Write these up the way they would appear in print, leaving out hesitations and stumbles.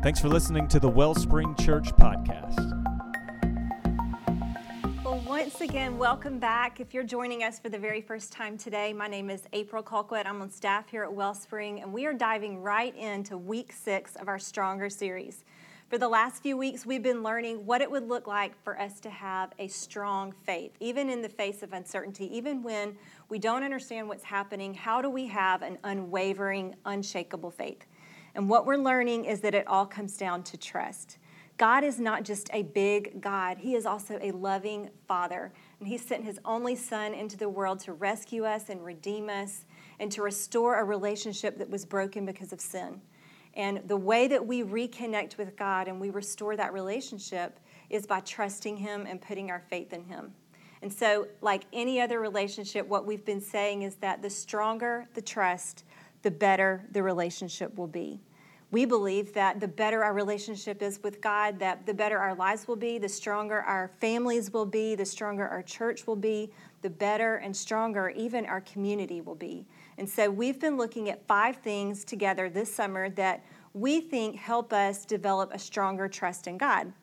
Thanks for listening to the Wellspring Church podcast. Well, once again, welcome back. If you're joining us for the very first time today, my name is April Colquitt. I'm on staff here at Wellspring, and we are diving right into week 6 of our Stronger series. For the last few weeks, we've been learning what it would look like for us to have a strong faith, even in the face of uncertainty, even when we don't understand what's happening. How do we have an unwavering, unshakable faith? And what we're learning is that it all comes down to trust. God is not just a big God. He is also a loving Father. And He sent His only Son into the world to rescue us and redeem us and to restore a relationship that was broken because of sin. And the way that we reconnect with God and we restore that relationship is by trusting Him and putting our faith in Him. And so, like any other relationship, what we've been saying is that the stronger the trust, the better the relationship will be. We believe that the better our relationship is with God, that the better our lives will be, the stronger our families will be, the stronger our church will be, the better and stronger even our community will be. And so we've been looking at 5 things together this summer that we think help us develop a stronger trust in God.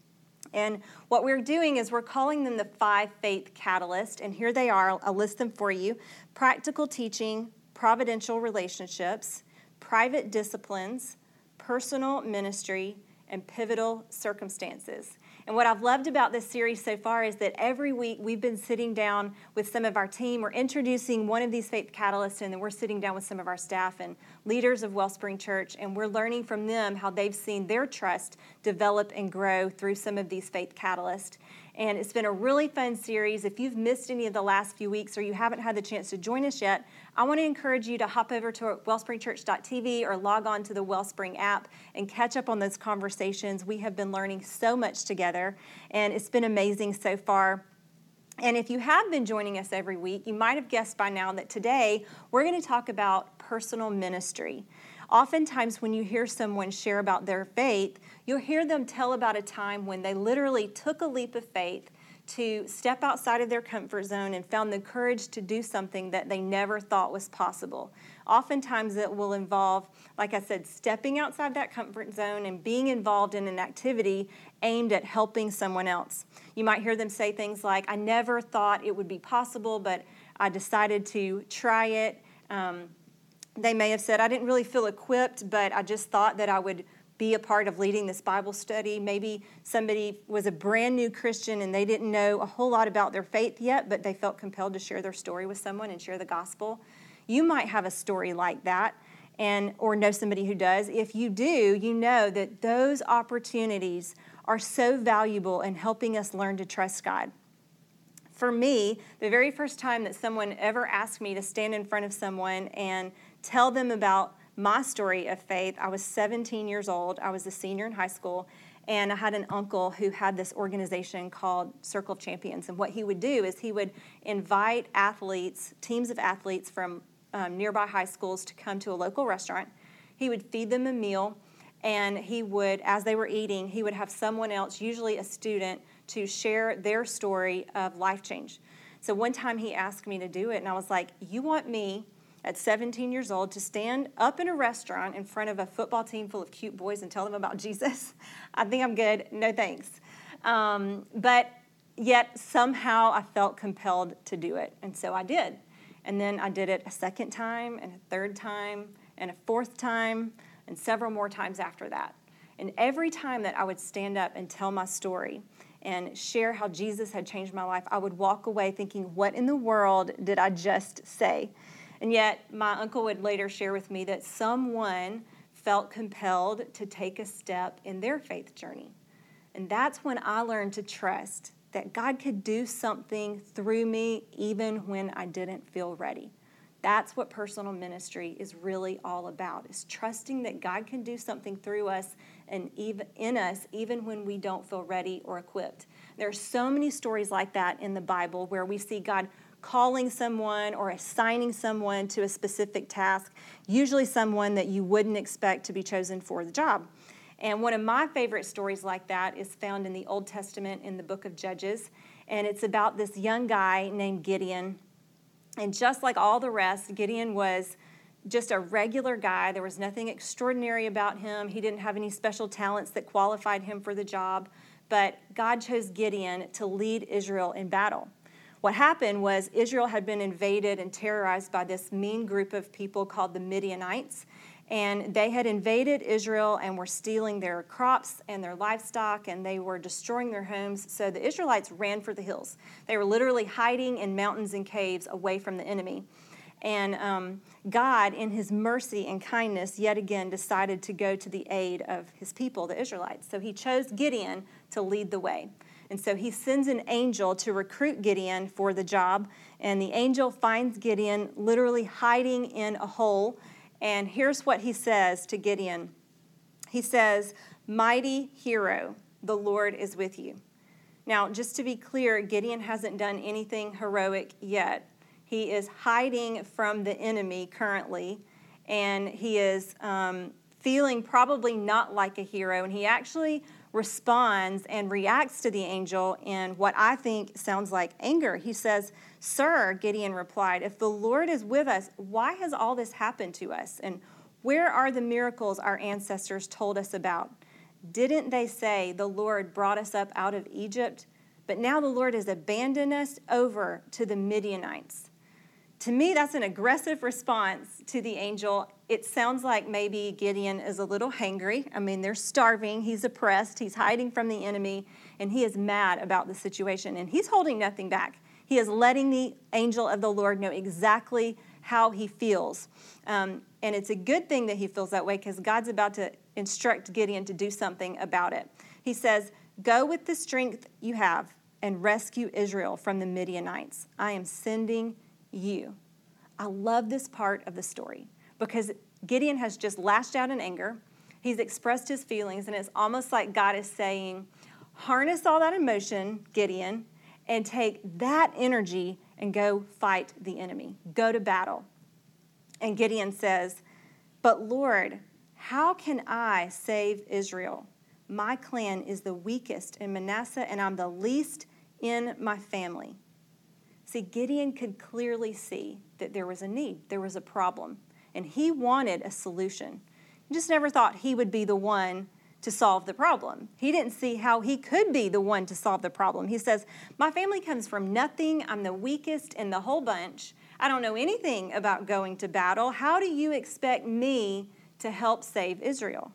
And what we're doing is we're calling them the 5 faith catalysts, and here they are. I'll list them for you. Practical teaching, providential relationships, private disciplines, personal ministry, and pivotal circumstances. And what I've loved about this series so far is that every week we've been sitting down with some of our team. We're introducing one of these faith catalysts, and then we're sitting down with some of our staff and leaders of Wellspring Church, and we're learning from them how they've seen their trust develop and grow through some of these faith catalysts. And it's been a really fun series. If you've missed any of the last few weeks or you haven't had the chance to join us yet, I want to encourage you to hop over to wellspringchurch.tv or log on to the Wellspring app and catch up on those conversations. We have been learning so much together, and it's been amazing so far. And if you have been joining us every week, you might have guessed by now that today we're going to talk about personal ministry. Oftentimes when you hear someone share about their faith, you'll hear them tell about a time when they literally took a leap of faith to step outside of their comfort zone and found the courage to do something that they never thought was possible. Oftentimes it will involve, like I said, stepping outside that comfort zone and being involved in an activity aimed at helping someone else. You might hear them say things like, I never thought it would be possible, but I decided to try it. They may have said, I didn't really feel equipped, but I just thought that I would be a part of leading this Bible study. Maybe somebody was a brand new Christian and they didn't know a whole lot about their faith yet, but they felt compelled to share their story with someone and share the gospel. You might have a story like that or know somebody who does. If you do, you know that those opportunities are so valuable in helping us learn to trust God. For me, the very first time that someone ever asked me to stand in front of someone and tell them about my story of faith, I was 17 years old. I was a senior in high school, and I had an uncle who had this organization called Circle of Champions. And what he would do is he would invite athletes, teams of athletes from nearby high schools to come to a local restaurant. He would feed them a meal, and he would, as they were eating, he would have someone else, usually a student, to share their story of life change. So one time he asked me to do it, and I was like, you want me at 17 years old to stand up in a restaurant in front of a football team full of cute boys and tell them about Jesus? I think I'm good. No thanks. But yet somehow I felt compelled to do it, and so I did. And then I did it a second time and a third time and a fourth time and several more times after that. And every time that I would stand up and tell my story and share how Jesus had changed my life, I would walk away thinking, what in the world did I just say? And yet my uncle would later share with me that someone felt compelled to take a step in their faith journey. And that's when I learned to trust that God could do something through me even when I didn't feel ready. That's what personal ministry is really all about, is trusting that God can do something through us and even in us, even when we don't feel ready or equipped. There are so many stories like that in the Bible where we see God calling someone or assigning someone to a specific task, usually someone that you wouldn't expect to be chosen for the job. And one of my favorite stories like that is found in the Old Testament in the book of Judges. And it's about this young guy named Gideon. And just like all the rest, Gideon was just a regular guy. There was nothing extraordinary about him. He didn't have any special talents that qualified him for the job. But God chose Gideon to lead Israel in battle. What happened was Israel had been invaded and terrorized by this mean group of people called the Midianites. And they had invaded Israel and were stealing their crops and their livestock, and they were destroying their homes. So the Israelites ran for the hills. They were literally hiding in mountains and caves away from the enemy. And God, in his mercy and kindness, yet again decided to go to the aid of his people, the Israelites. So he chose Gideon to lead the way. And so he sends an angel to recruit Gideon for the job. And the angel finds Gideon literally hiding in a hole. And here's what he says to Gideon. He says, "Mighty hero, the Lord is with you." Now, just to be clear, Gideon hasn't done anything heroic yet. He is hiding from the enemy currently, and he is feeling probably not like a hero. And he actually responds and reacts to the angel in what I think sounds like anger. He says, "Sir," Gideon replied, "if the Lord is with us, why has all this happened to us? And where are the miracles our ancestors told us about? Didn't they say the Lord brought us up out of Egypt? But now the Lord has abandoned us over to the Midianites." To me, that's an aggressive response to the angel. It sounds like maybe Gideon is a little hangry. I mean, they're starving. He's oppressed. He's hiding from the enemy, and he is mad about the situation. And he's holding nothing back. He is letting the angel of the Lord know exactly how he feels. And it's a good thing that he feels that way, because God's about to instruct Gideon to do something about it. He says, "Go with the strength you have and rescue Israel from the Midianites. I am sending you." I love this part of the story because Gideon has just lashed out in anger. He's expressed his feelings, and it's almost like God is saying, harness all that emotion, Gideon, and take that energy and go fight the enemy. Go to battle. And Gideon says, "But Lord, how can I save Israel? My clan is the weakest in Manasseh, and I'm the least in my family." See, Gideon could clearly see that there was a need, there was a problem, and he wanted a solution. He just never thought he would be the one to solve the problem. He didn't see how he could be the one to solve the problem. He says, "My family comes from nothing. I'm the weakest in the whole bunch. I don't know anything about going to battle. How do you expect me to help save Israel?"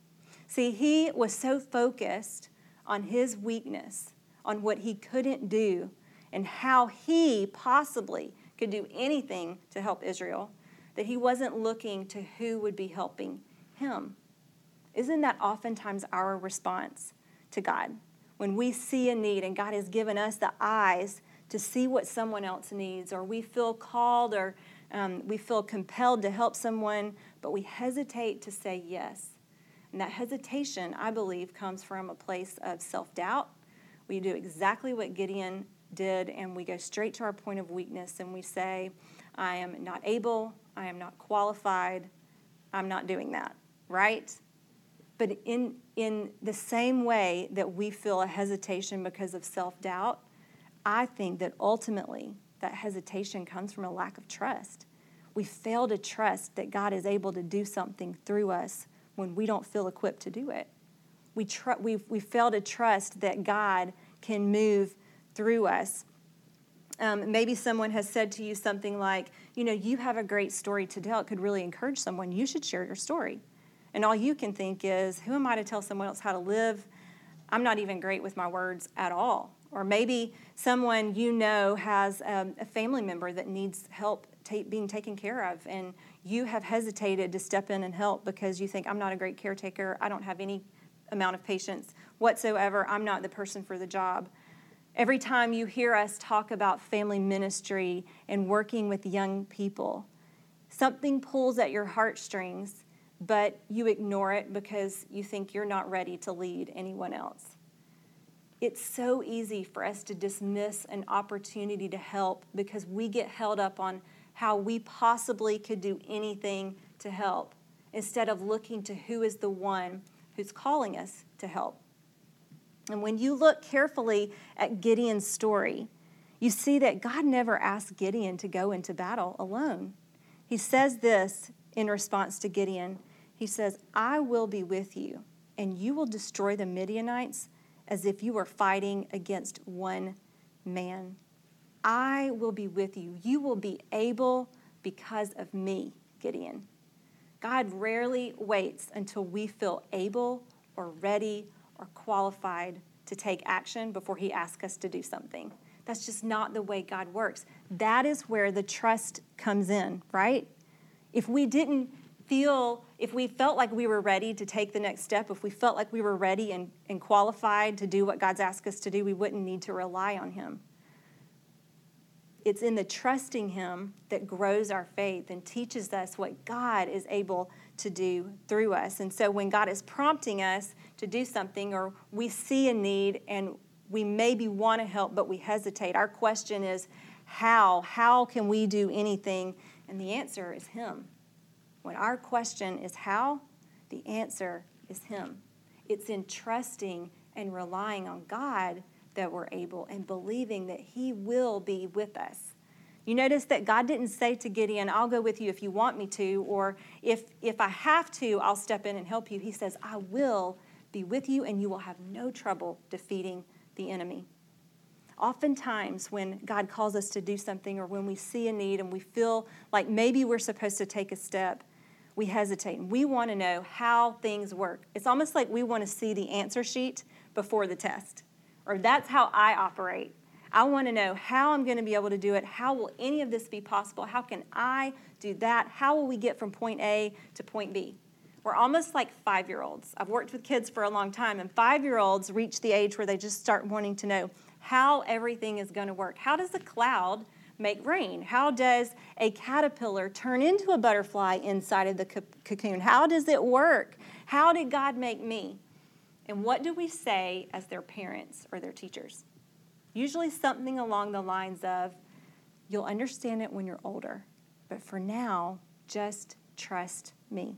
See, he was so focused on his weakness, on what he couldn't do, and how he possibly could do anything to help Israel, that he wasn't looking to who would be helping him. Isn't that oftentimes our response to God? When we see a need and God has given us the eyes to see what someone else needs, or we feel called or we feel compelled to help someone, but we hesitate to say yes. And that hesitation, I believe, comes from a place of self-doubt. We do exactly what Gideon did, and we go straight to our point of weakness, and we say, "I am not able, I am not qualified, I'm not doing that," right? But in the same way that we feel a hesitation because of self-doubt, I think that ultimately that hesitation comes from a lack of trust. We fail to trust that God is able to do something through us when we don't feel equipped to do it. We fail to trust that God can move through us. Maybe someone has said to you something like, you have a great story to tell. It could really encourage someone. You should share your story. And all you can think is, who am I to tell someone else how to live? I'm not even great with my words at all. Or maybe someone has a family member that needs help being taken care of, and you have hesitated to step in and help because you think, I'm not a great caretaker. I don't have any amount of patience whatsoever. I'm not the person for the job. Every time you hear us talk about family ministry and working with young people, something pulls at your heartstrings, but you ignore it because you think you're not ready to lead anyone else. It's so easy for us to dismiss an opportunity to help because we get held up on how we possibly could do anything to help, instead of looking to who is the one who's calling us to help. And when you look carefully at Gideon's story, you see that God never asked Gideon to go into battle alone. He says this in response to Gideon. He says, I will be with you, and you will destroy the Midianites as if you were fighting against one man. I will be with you. You will be able because of me, Gideon. God rarely waits until we feel able or ready or qualified to take action before he asks us to do something. That's just not the way God works. That is where the trust comes in, right? If we felt like we were ready to take the next step, if we felt like we were ready and qualified to do what God's asked us to do, we wouldn't need to rely on him. It's in the trusting him that grows our faith and teaches us what God is able to do through us. And so when God is prompting us to do something, or we see a need and we maybe want to help, but we hesitate, our question is, how? How can we do anything? And the answer is him. When our question is how, the answer is him. It's in trusting and relying on God that we're able, and believing that he will be with us. You notice that God didn't say to Gideon, I'll go with you if you want me to, or if I have to, I'll step in and help you. He says, I will be with you, and you will have no trouble defeating the enemy. Oftentimes when God calls us to do something, or when we see a need and we feel like maybe we're supposed to take a step, we hesitate, and we want to know how things work. It's almost like we want to see the answer sheet before the test. Or that's how I operate. I want to know how I'm going to be able to do it. How will any of this be possible? How can I do that? How will we get from point A to point B? We're almost like 5-year-olds. I've worked with kids for a long time, and 5-year-olds reach the age where they just start wanting to know how everything is going to work. How does a cloud make rain? How does a caterpillar turn into a butterfly inside of the cocoon? How does it work? How did God make me? And what do we say as their parents or their teachers? Usually something along the lines of, you'll understand it when you're older, but for now, just trust me.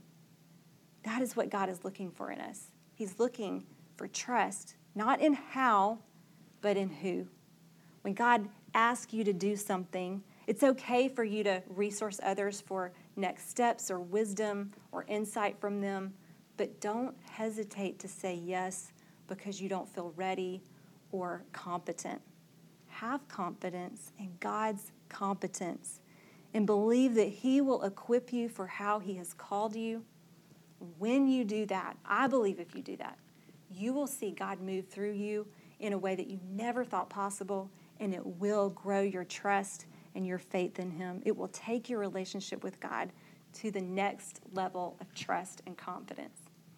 That is what God is looking for in us. He's looking for trust, not in how, but in who. When God asks you to do something, it's okay for you to resource others for next steps or wisdom or insight from them. But don't hesitate to say yes because you don't feel ready or competent. Have confidence in God's competence and believe that he will equip you for how he has called you. When you do that, I believe if you do that, you will see God move through you in a way that you never thought possible, and it will grow your trust and your faith in him. It will take your relationship with God to the next level of trust and confidence.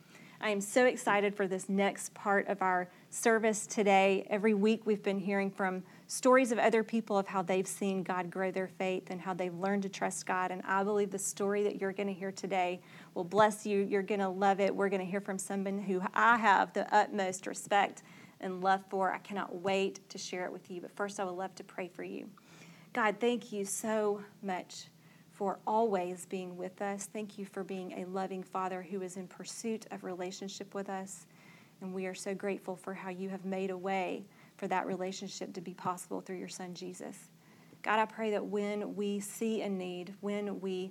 I am so excited for this next part of our service today. Every week we've been hearing from stories of other people of how they've seen God grow their faith and how they've learned to trust God. And I believe the story that you're going to hear today will bless you. You're going to love it. We're going to hear from someone who I have the utmost respect and love for. I cannot wait to share it with you. But first, I would love to pray for you. God, thank you so much for always being with us. Thank you for being a loving Father who is in pursuit of relationship with us. And we are so grateful for how you have made a way for that relationship to be possible through your Son, Jesus. God, I pray that when we see a need, when we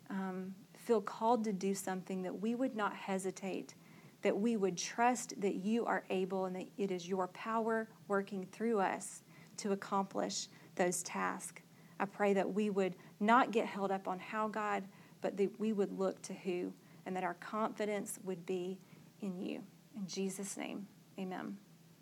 feel called to do something, that we would not hesitate, that we would trust that you are able and that it is your power working through us to accomplish those tasks. I pray that we would not get held up on how, God, but that we would look to who, and that our confidence would be in you. In Jesus' name, amen.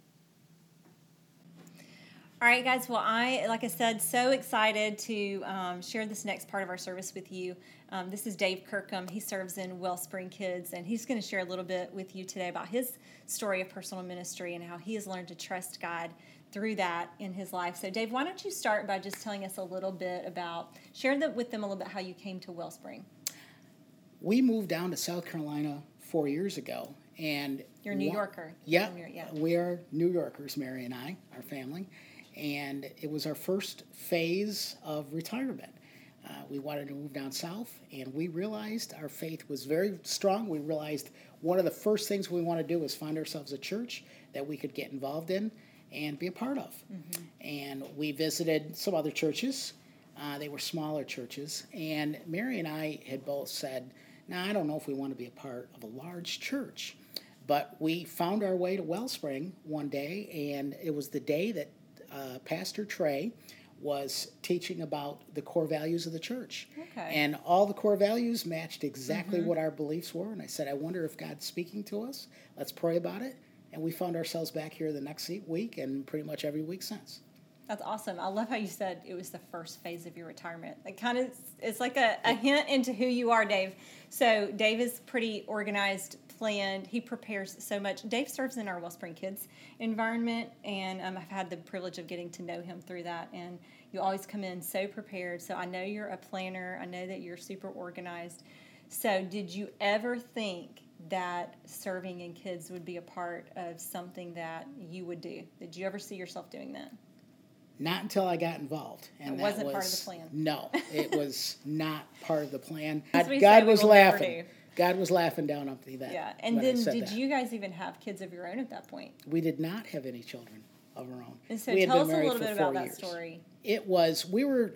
All right, guys. Well, like I said, so excited to share this next part of our service with you. This is Dave Kirkham. He serves in Wellspring Kids, and he's going to share a little bit with you today about his story of personal ministry and how he has learned to trust God through that in his life. So, Dave, why don't you start by just telling us a little bit about, share with them a little bit how you came to Wellspring. We moved down to South Carolina 4 years ago. And you're a New Yorker. Yeah, we are New Yorkers, Mary and I, our family. And it was our first phase of retirement. We wanted to move down south, and we realized our faith was very strong. We realized one of the first things we want to do is find ourselves a church that we could get involved in and be a part of. Mm-hmm. And we visited some other churches. They were smaller churches. And Mary and I had both said, I don't know if we want to be a part of a large church. But we found our way to Wellspring one day, and it was the day that Pastor Trey was teaching about the core values of the church. Okay. And all the core values matched exactly what our beliefs were. And I said, I wonder if God's speaking to us. Let's pray about it. And we found ourselves back here the next week and pretty much every week since. That's awesome. I love how you said it was the first phase of your retirement. It kind of, it's like a hint into who you are, Dave. So Dave is pretty organized, planned. He prepares so much. Dave serves in our Wellspring Kids environment, and I've had the privilege of getting to know him through that. And you always come in so prepared. So I know you're a planner. I know that you're super organized. So did you ever think that serving in kids would be a part of something that you would do? Did you ever see yourself doing that? Not until I got involved. And it wasn't part of the plan. No, it was not part of the plan. God was laughing. God was laughing down up to that. Yeah, and then did you guys even have kids of your own at that point? We did not have any children of our own. And so tell us a little bit about that story. It was, we were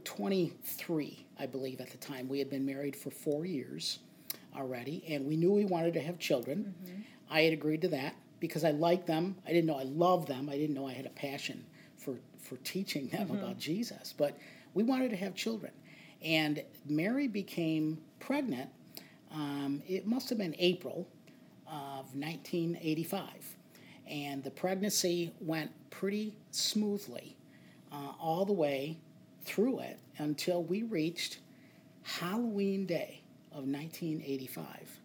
23, I believe, at the time. We had been married for 4 years already, and we knew we wanted to have children. I had agreed to that because I liked them. I didn't know I loved them. I didn't know I had a passion for teaching them about Jesus. But we wanted to have children. And Mary became pregnant. It must have been April of 1985. And the pregnancy went pretty smoothly all the way through it until we reached Halloween Day of 1985.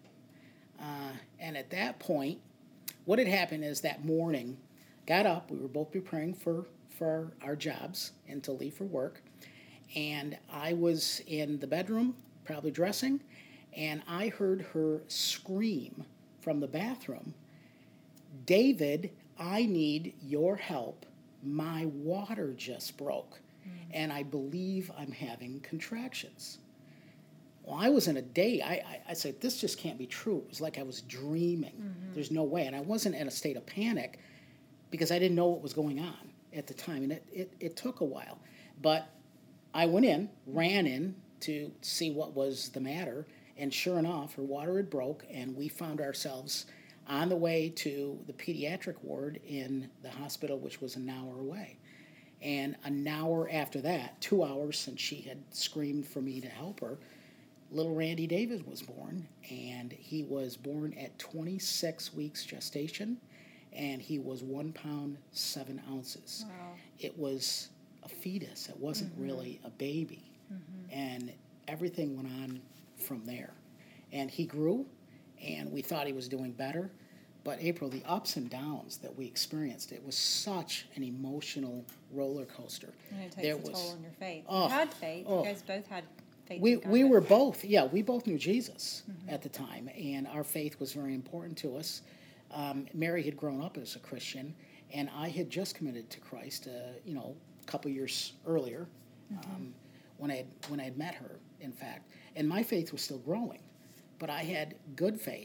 And at that point, what had happened is that morning, got up, we were both preparing for our jobs and to leave for work, and I was in the bedroom, probably dressing, and I heard her scream from the bathroom, David, I need your help. My water just broke, and I believe I'm having contractions. Well, I was in a day. I said, this just can't be true. It was like I was dreaming. There's no way. And I wasn't in a state of panic because I didn't know what was going on at the time. And it took a while. But I ran in to see what was the matter. And sure enough, her water had broke, and we found ourselves on the way to the pediatric ward in the hospital, which was an hour away. And an hour after that, 2 hours since she had screamed for me to help her, little Randy David was born, and he was born at 26 weeks gestation, and he was 1 pound, 7 ounces. Wow. It was a fetus. It wasn't really a baby. And everything went on from there. And he grew, and we thought he was doing better. But April, the ups and downs that we experienced, it was such an emotional roller coaster. And it takes a toll on your faith. Oh, you had faith. You guys both had faith. We were both, we both knew Jesus at the time, and our faith was very important to us. Mary had grown up as a Christian, and I had just committed to Christ, a couple years earlier, when I had met her, in fact. And my faith was still growing, but I had good faith.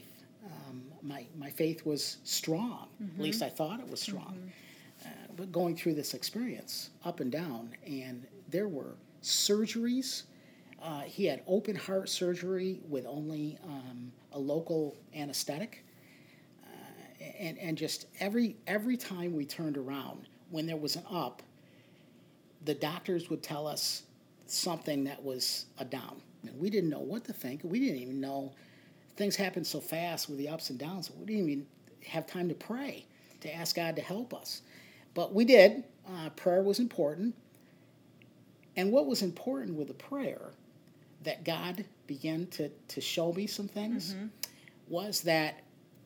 My faith was strong. At least I thought it was strong. But going through this experience, up and down, and there were surgeries. He had open heart surgery with only a local anesthetic. And just every time we turned around, when there was an up, the doctors would tell us something that was a down. And we didn't know what to think. We didn't even know. Things happened so fast with the ups and downs. We didn't even have time to pray, to ask God to help us. But we did. Prayer was important. And what was important with the prayer that God began to show me some things was that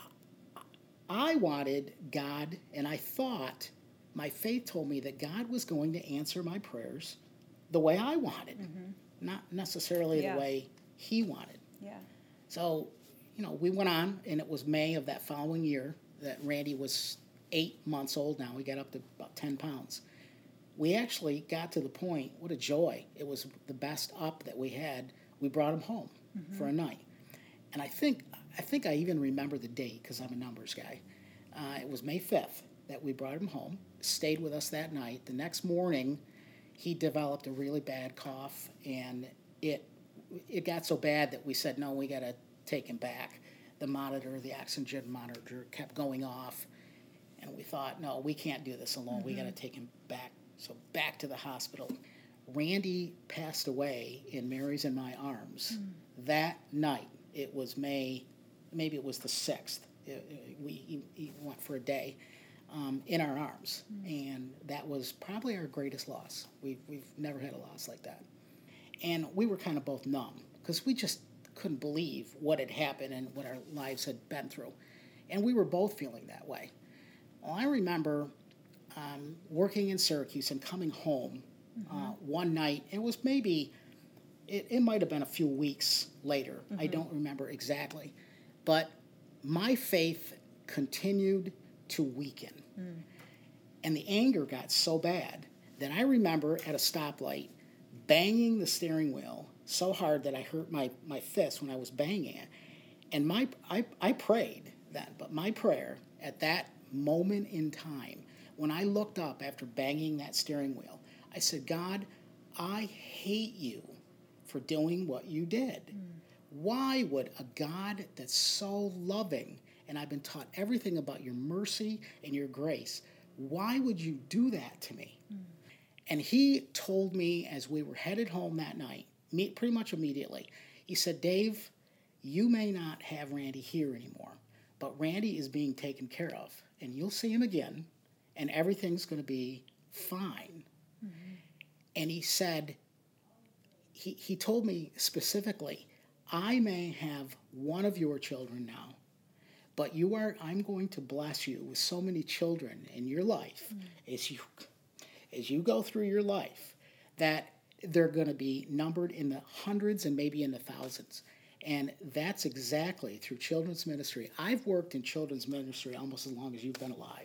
I wanted God, and I thought, my faith told me that God was going to answer my prayers the way I wanted, not necessarily the way he wanted. Yeah. So, we went on, and it was May of that following year that Randy was 8 months old now. He got up to about 10 pounds. We actually got to the point, what a joy. It was the best up that we had. We brought him home for a night. And I think I even remember the date because I'm a numbers guy. It was May 5th that we brought him home, stayed with us that night. The next morning, he developed a really bad cough, and it got so bad that we said, no, we got to take him back. The oxygen monitor kept going off, and we thought, no, we can't do this alone. We got to take him back. So back to the hospital. Randy passed away in Mary's and my arms that night. It was maybe it was the 6th. He went for a day in our arms, and that was probably our greatest loss. We've never had a loss like that. And we were kind of both numb because we just couldn't believe what had happened and what our lives had been through. And we were both feeling that way. Well, I remember working in Syracuse and coming home one night. It was maybe, it might have been a few weeks later. I don't remember exactly. But my faith continued to weaken. And the anger got so bad that I remember at a stoplight banging the steering wheel so hard that I hurt my fist when I was banging it. And I prayed then, but my prayer at that moment in time, when I looked up after banging that steering wheel, I said, God, I hate you for doing what you did. Why would a God that's so loving, and I've been taught everything about your mercy and your grace, why would you do that to me? And he told me as we were headed home that night, pretty much immediately, he said, Dave, you may not have Randy here anymore, but Randy is being taken care of, and you'll see him again, and everything's going to be fine. And he said, he told me specifically, I may have one of your children now, but I'm going to bless you with so many children in your life as you go through your life that they're going to be numbered in the hundreds and maybe in the thousands. And that's exactly through children's ministry. I've worked in children's ministry almost as long as you've been alive.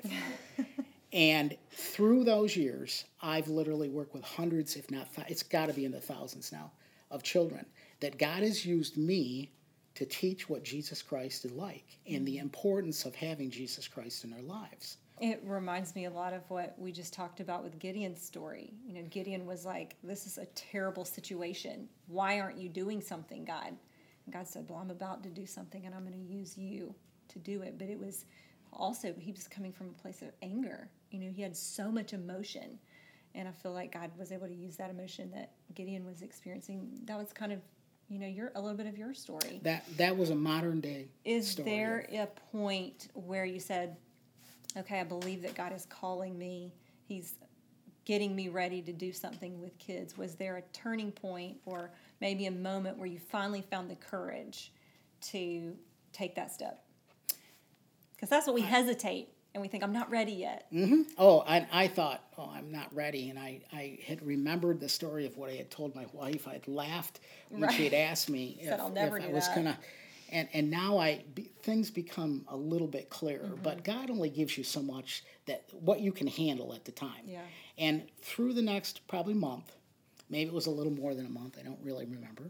And through those years, I've literally worked with hundreds, if not, it's got to be in the thousands now, of children that God has used me to teach what Jesus Christ is like and the importance of having Jesus Christ in our lives. It reminds me a lot of what we just talked about with Gideon's story. You know, Gideon was like, this is a terrible situation. Why aren't you doing something, God? And God said, well, I'm about to do something, and I'm going to use you to do it. But it was also, he was coming from a place of anger. You know, he had so much emotion. And I feel like God was able to use that emotion that Gideon was experiencing. That was kind of, you know, a little bit of your story. That was a modern day story. Is there a point where you said, okay, I believe that God is calling me. He's getting me ready to do something with kids. Was there a turning point or maybe a moment where you finally found the courage to take that step? Because that's what we hesitate, and we think, I'm not ready yet. Oh, I thought, I'm not ready. And I had remembered the story of what I had told my wife. I'd laughed when she had asked me if I was going to. And now things become a little bit clearer. But God only gives you so much that what you can handle at the time. Yeah. And through the next probably month, maybe it was a little more than a month, I don't really remember,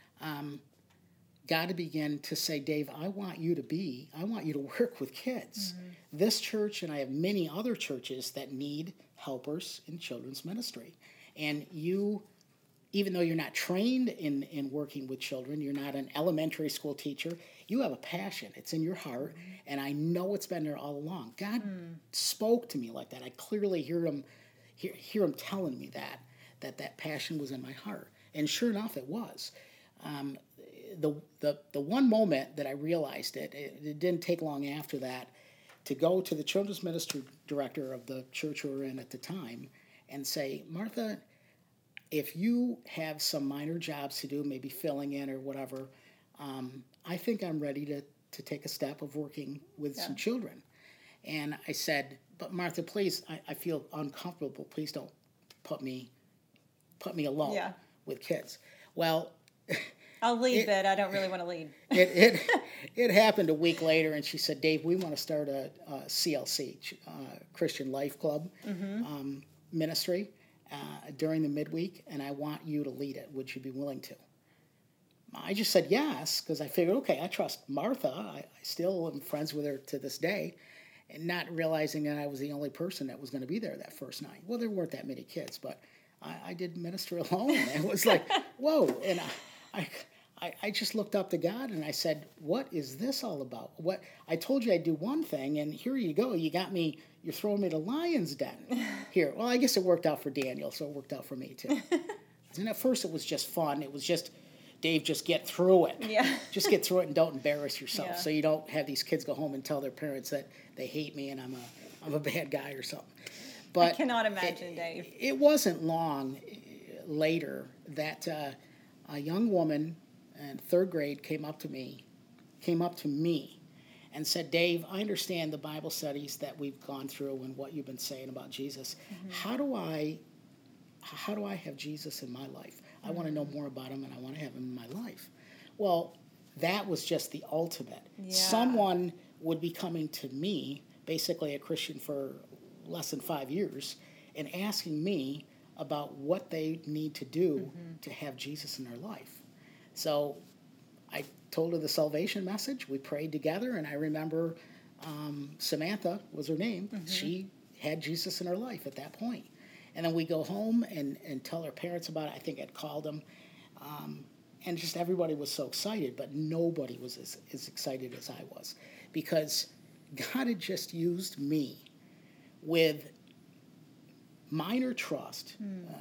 God began to say, Dave, I want you to work with kids. This church, and I have many other churches that need helpers in children's ministry. And you, even though you're not trained in working with children, you're not an elementary school teacher, you have a passion. It's in your heart, and I know it's been there all along. God spoke to me like that. I clearly hear him telling me that passion was in my heart. And sure enough, it was. The one moment that I realized it didn't take long after that to go to the children's ministry director of the church we were in at the time and say, Martha, if you have some minor jobs to do, maybe filling in or whatever, I think I'm ready to take a step of working with some children. And I said, but Martha, please, I feel uncomfortable. Please don't put me alone with kids. Well, I'll lead, but I don't really want to lead. It happened a week later, and she said, Dave, we want to start a CLC, Christian Life Club ministry during the midweek, and I want you to lead it. Would you be willing to? I just said yes, because I figured, okay, I trust Martha. I still am friends with her to this day, and not realizing that I was the only person that was going to be there that first night. Well, there weren't that many kids, but I did minister alone. It was like, whoa. And I just looked up to God and I said, what is this all about? What I told you I'd do one thing, and here you go. You're throwing me to lion's den here. Well, I guess it worked out for Daniel, so it worked out for me too. And at first it was just fun. It was just, Dave, just get through it. Yeah. Just get through it and don't embarrass yourself. Yeah. So you don't have these kids go home and tell their parents that they hate me and I'm a bad guy or something. But I cannot imagine, Dave. It wasn't long later that a young woman in third grade came up to me and said, Dave, I understand the Bible studies that we've gone through and what you've been saying about Jesus. Mm-hmm. How do I have Jesus in my life? I want to know more about him, and I want to have him in my life. Well, that was just the ultimate. Yeah. Someone would be coming to me, basically a Christian for less than 5 years, and asking me about what they need to do to have Jesus in their life. So I told her the salvation message. We prayed together, and I remember Samantha was her name. Mm-hmm. She had Jesus in her life at that point. And then we go home and tell our parents about it. I think I'd called them. And just everybody was so excited, but nobody was as excited as I was, because God had just used me with minor trust,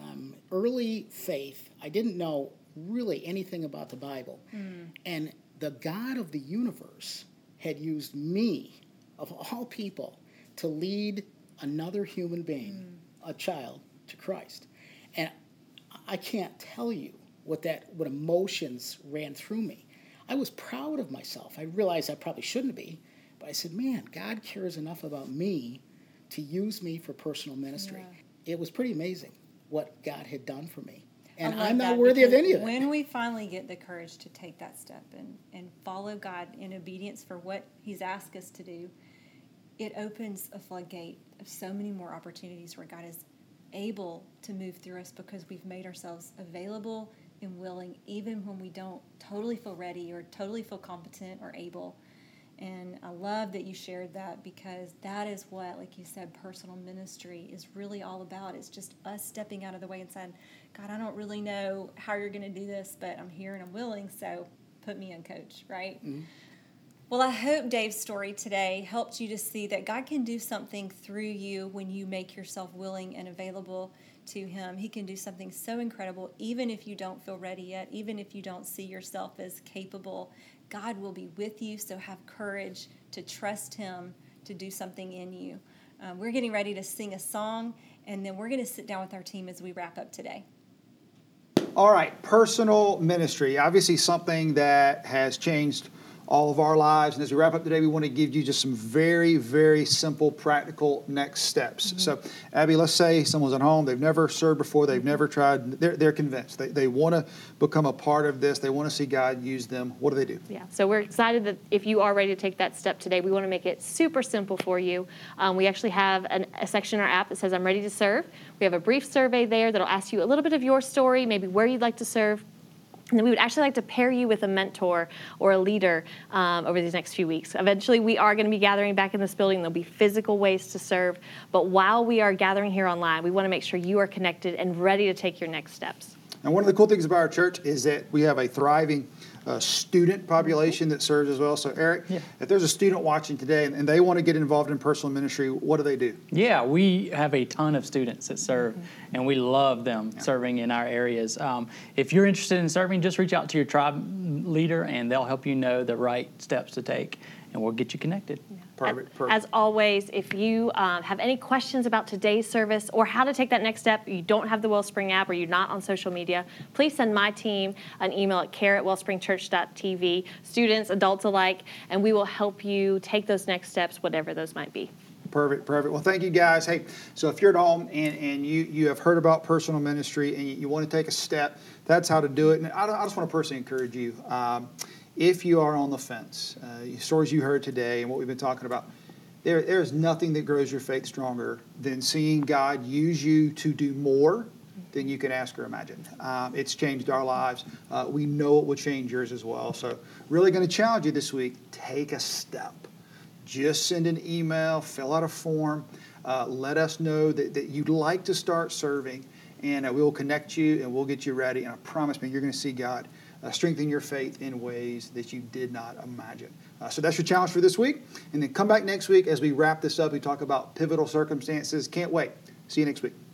early faith. I didn't know really anything about the Bible. And the God of the universe had used me, of all people, to lead another human being, a child, to Christ. And I can't tell you what emotions ran through me. I was proud of myself. I realized I probably shouldn't be, but I said, man, God cares enough about me to use me for personal ministry. Yeah. It was pretty amazing what God had done for me. And I'm not worthy of any of it. When we finally get the courage to take that step and follow God in obedience for what he's asked us to do, it opens a floodgate of so many more opportunities where God is able to move through us, because we've made ourselves available and willing, even when we don't totally feel ready or totally feel competent or able. And I love that you shared that, because that is what, like you said, personal ministry is really all about. It's just us stepping out of the way and saying, God, I don't really know how you're going to do this, but I'm here and I'm willing, so put me in, Coach, right? Mm-hmm. Well, I hope Dave's story today helped you to see that God can do something through you when you make yourself willing and available to him. He can do something so incredible, even if you don't feel ready yet, even if you don't see yourself as capable. God will be with you, so have courage to trust him to do something in you. We're getting ready to sing a song, and then we're going to sit down with our team as we wrap up today. All right, personal ministry, obviously something that has changed all of our lives. And as we wrap up today, we want to give you just some very, very simple, practical next steps. Mm-hmm. So, Abby, let's say someone's at home, they've never served before, they've never tried, they're convinced. They want to become a part of this, they want to see God use them. What do? Yeah, so we're excited that if you are ready to take that step today, we want to make it super simple for you. We actually have a section in our app that says, I'm ready to serve. We have a brief survey there that'll ask you a little bit of your story, maybe where you'd like to serve. And then we would actually like to pair you with a mentor or a leader over these next few weeks. Eventually, we are going to be gathering back in this building. There'll be physical ways to serve. But while we are gathering here online, we want to make sure you are connected and ready to take your next steps. And one of the cool things about our church is that we have a thriving student population that serves as well. So, Eric, if there's a student watching today and they want to get involved in personal ministry, what do? Yeah, we have a ton of students that serve, and we love them serving in our areas. If you're interested in serving, just reach out to your tribe leader, and they'll help you know the right steps to take, and we'll get you connected. Yeah. Perfect. As always, if you have any questions about today's service or how to take that next step, you don't have the Wellspring app or you're not on social media, please send my team an email at care@wellspringchurch.tv, students, adults alike, and we will help you take those next steps, whatever those might be. Perfect. Well, thank you, guys. Hey, so if you're at home and you have heard about personal ministry and you want to take a step, that's how to do it. And I just want to personally encourage you. If you are on the fence, stories you heard today and what we've been talking about, there is nothing that grows your faith stronger than seeing God use you to do more than you can ask or imagine. It's changed our lives. We know it will change yours as well. So really going to challenge you this week, take a step. Just send an email, fill out a form, let us know that you'd like to start serving. and we will connect you and we'll get you ready. And I promise, man, you're going to see God strengthen your faith in ways that you did not imagine. So that's your challenge for this week. And then come back next week as we wrap this up. We talk about pivotal circumstances. Can't wait. See you next week.